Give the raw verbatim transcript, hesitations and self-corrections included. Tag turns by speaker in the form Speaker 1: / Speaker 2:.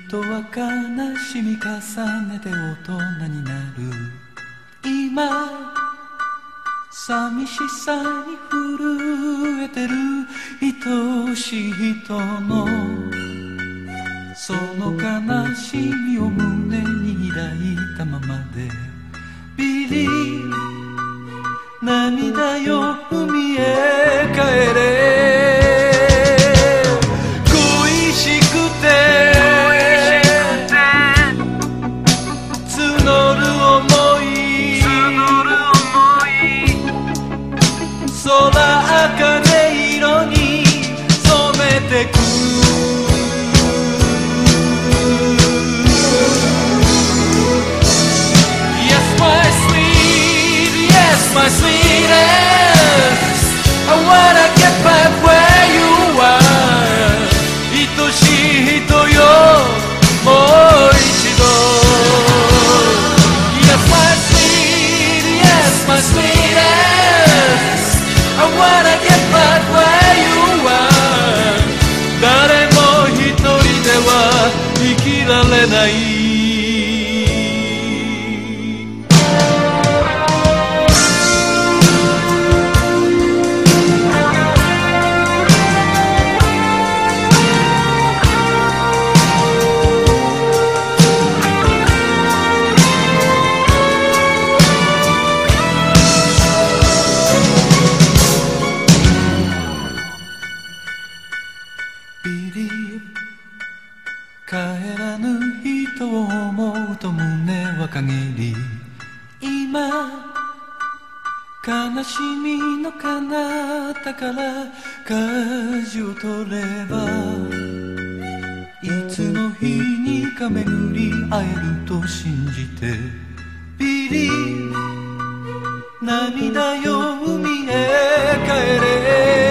Speaker 1: 人は悲しみ重ねて大人になる。今寂しさに震えてる愛しい人のその悲しみを胸に抱いたままでビリ涙よ海へ帰れ。恋しくて募る想い空茜色に染めてく。My sweetest, I wanna get back where you are. 愛しい人よ、もう一度。Yes, my sweet, yes, my sweetest, I wanna get back where you are. 誰も一人では生きられない。帰らぬ人を思うと胸は陰り今悲しみの彼方から舵を取ればいつの日にか巡り会えると信じてビリ涙よ海へ帰れ。